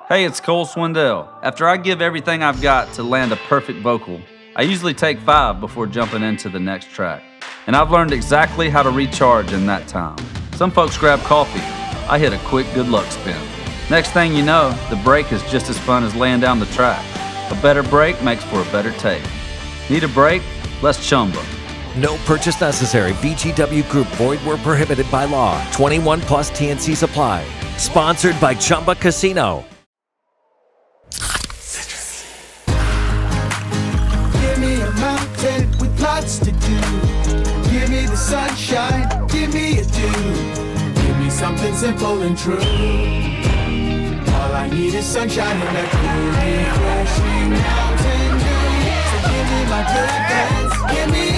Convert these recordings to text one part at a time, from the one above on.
Hey, it's Cole Swindell. After I give everything I've got to land a perfect vocal, I usually take 5 before jumping into the next track. And I've learned exactly how to recharge in that time. Some folks grab coffee. I hit a quick good luck spin. Next thing you know, the break is just as fun as laying down the track. A better break makes for a better take. Need a break? Let's Chumba. No purchase necessary. VGW Group. Void where prohibited by law. 21 plus TNCs apply. Sponsored by Chumba Casino. Give me a mountain with lots to do. Give me the sunshine. Give me a dew. Give me something simple and true. All I need is sunshine and a cool, refreshing mountain dew. So give me my good friends. Give me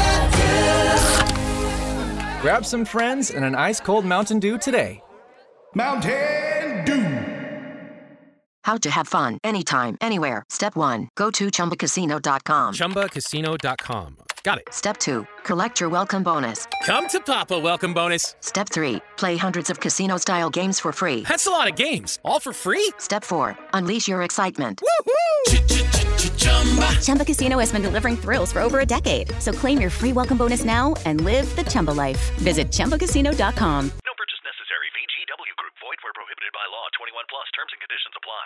a dew. Grab some friends and an ice-cold Mountain Dew today. Mountain Dew. How to have fun anytime, anywhere. Step 1. Go to ChumbaCasino.com. ChumbaCasino.com. Got it. Step 2. Collect your welcome bonus. Come to Papa welcome bonus. Step 3. Play hundreds of casino-style games for free. That's a lot of games. All for free? Step 4. Unleash your excitement. Woohoo! Chumba Casino has been delivering thrills for over a decade. So claim your free welcome bonus now and live the Chumba life. Visit ChumbaCasino.com. No purchase necessary. VGW Group. Void where prohibited by law. 21 plus. Terms and conditions apply.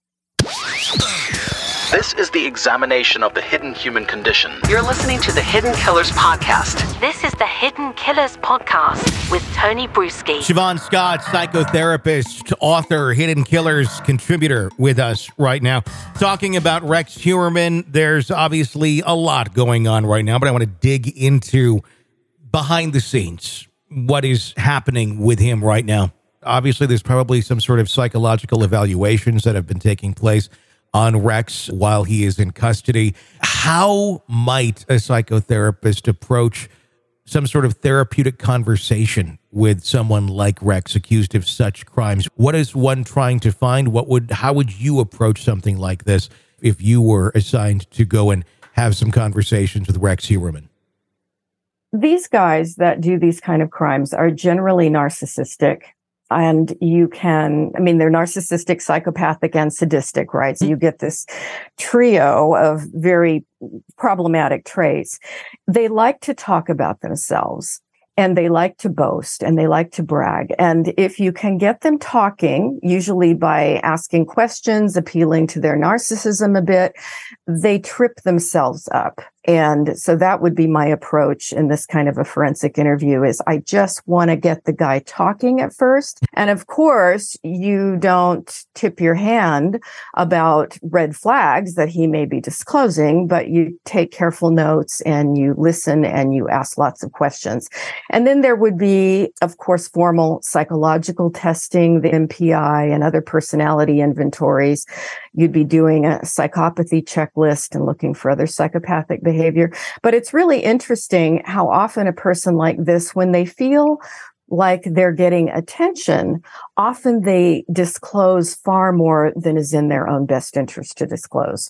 This is the examination of the hidden human condition. You're listening to the Hidden Killers Podcast. This is the Hidden Killers Podcast with Tony Bruschi. Siobhan Scott, psychotherapist, author, Hidden Killers contributor with us right now. Talking about Rex Heuermann. There's obviously a lot going on right now, but I want to dig into behind the scenes, what is happening with him right now. Obviously, there's probably some sort of psychological evaluations that have been taking place on Rex while he is in custody. How might a psychotherapist approach some sort of therapeutic conversation with someone like Rex accused of such crimes? What is one trying to find? How would you approach something like this if you were assigned to go and have some conversations with Rex Heuermann? These guys that do these kind of crimes are generally narcissistic. And they're narcissistic, psychopathic, and sadistic, right? So you get this trio of very problematic traits. They like to talk about themselves, and they like to boast, and they like to brag. And if you can get them talking, usually by asking questions, appealing to their narcissism a bit, they trip themselves up. And so that would be my approach in this kind of a forensic interview is I just want to get the guy talking at first. And of course, you don't tip your hand about red flags that he may be disclosing, but you take careful notes and you listen and you ask lots of questions. And then there would be, of course, formal psychological testing, the MPI and other personality inventories. You'd be doing a psychopathy checklist and looking for other psychopathic behavior. But it's really interesting how often a person like this, when they feel like they're getting attention, often they disclose far more than is in their own best interest to disclose.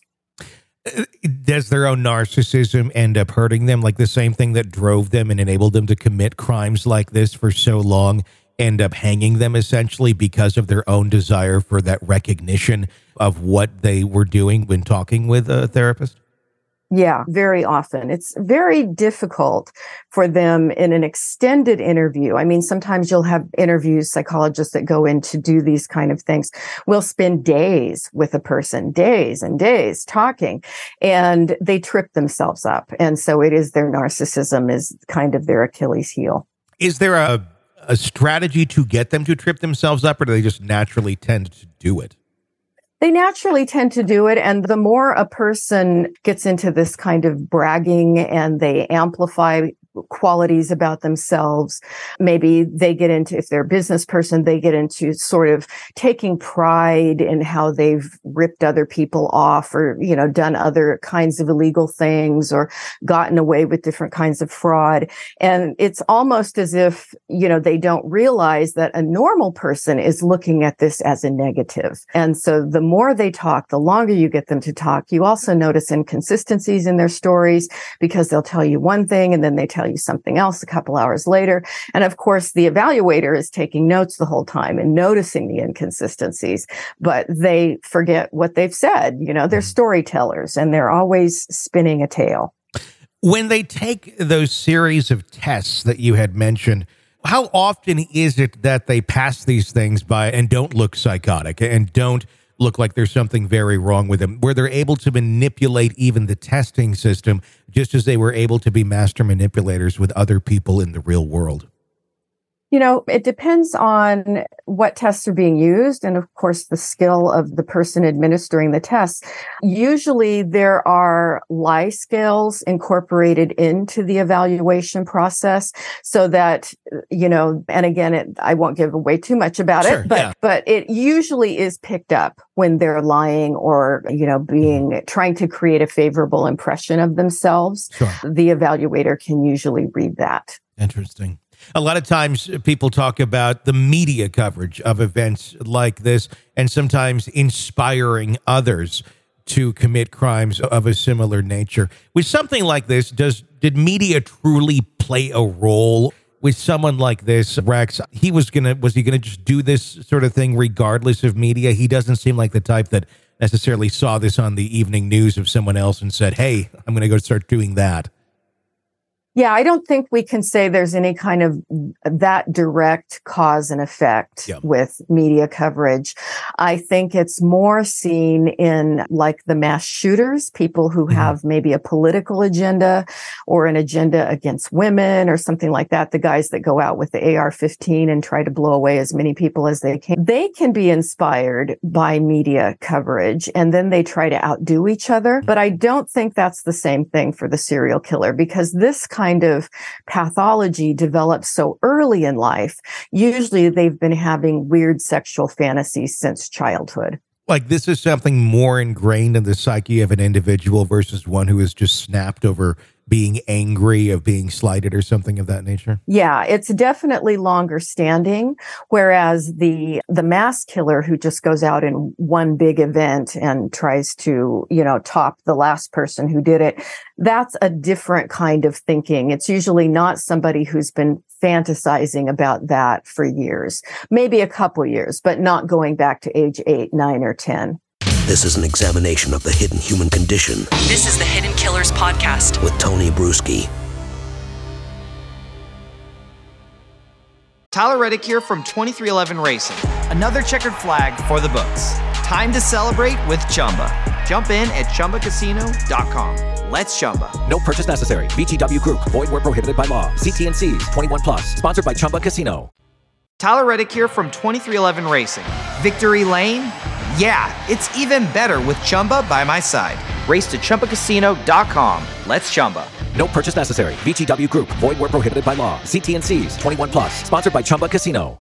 Does their own narcissism end up hurting them? Like the same thing that drove them and enabled them to commit crimes like this for so long end up hanging them essentially because of their own desire for that recognition of what they were doing when talking with a therapist? Yeah, very often. It's very difficult for them in an extended interview. I mean, sometimes you'll have interviews, psychologists that go in to do these kind of things. We'll spend days with a person, days and days talking, and they trip themselves up. And so it is their narcissism is kind of their Achilles heel. Is there a strategy to get them to trip themselves up, or do they just naturally tend to do it? They naturally tend to do it. And the more a person gets into this kind of bragging and they amplify qualities about themselves, maybe they get into, if they're a business person, they get into sort of taking pride in how they've ripped other people off or, done other kinds of illegal things or gotten away with different kinds of fraud. And it's almost as if, they don't realize that a normal person is looking at this as a negative. And so the more they talk, the longer you get them to talk, you also notice inconsistencies in their stories because they'll tell you one thing and then they tell tell you something else a couple hours later. And of course, the evaluator is taking notes the whole time and noticing the inconsistencies, but they forget what they've said. You know, they're storytellers and they're always spinning a tale. When they take those series of tests that you had mentioned, how often is it that they pass these things by and don't look psychotic and don't look like there's something very wrong with them, where they're able to manipulate even the testing system just as they were able to be master manipulators with other people in the real world? You know, it depends on what tests are being used and, of course, the skill of the person administering the tests. Usually there are lie scales incorporated into the evaluation process so that, you know, and again, I won't give away too much about it, but it usually is picked up when they're lying or, you know, trying to create a favorable impression of themselves. Sure. The evaluator can usually read that. Interesting. A lot of times people talk about the media coverage of events like this and sometimes inspiring others to commit crimes of a similar nature. With something like this, did media truly play a role? With someone like this, Rex, was he gonna just do this sort of thing regardless of media? He doesn't seem like the type that necessarily saw this on the evening news of someone else and said, hey, I'm going to go start doing that. Yeah, I don't think we can say there's any kind of that direct cause and effect with media coverage. I think it's more seen in like the mass shooters, people who have maybe a political agenda or an agenda against women or something like that. The guys that go out with the AR-15 and try to blow away as many people as they can. They can be inspired by media coverage and then they try to outdo each other. But I don't think that's the same thing for the serial killer because this kind of pathology develops so early in life. Usually they've been having weird sexual fantasies since childhood. Like this is something more ingrained in the psyche of an individual versus one who is just snapped over being angry, of being slighted or something of that nature? Yeah, it's definitely longer standing, whereas the mass killer who just goes out in one big event and tries to, you know, top the last person who did it, that's a different kind of thinking. It's usually not somebody who's been fantasizing about that for years, maybe a couple years, but not going back to age 8, 9, or 10. This is an examination of the hidden human condition. This is the Hidden Killers Podcast with Tony Bruschi. Tyler Reddick here from 2311 Racing. Another checkered flag for the books. Time to celebrate with Chumba. Jump in at ChumbaCasino.com. Let's Chumba. No purchase necessary. VGW Group. Void where prohibited by law. See T&Cs. 21+. Sponsored by Chumba Casino. Tyler Reddick here from 2311 Racing. Victory Lane? Yeah, it's even better with Chumba by my side. Race to ChumbaCasino.com. Let's Chumba. No purchase necessary. VGW Group. Void where prohibited by law. See T&Cs. 21+. Sponsored by Chumba Casino.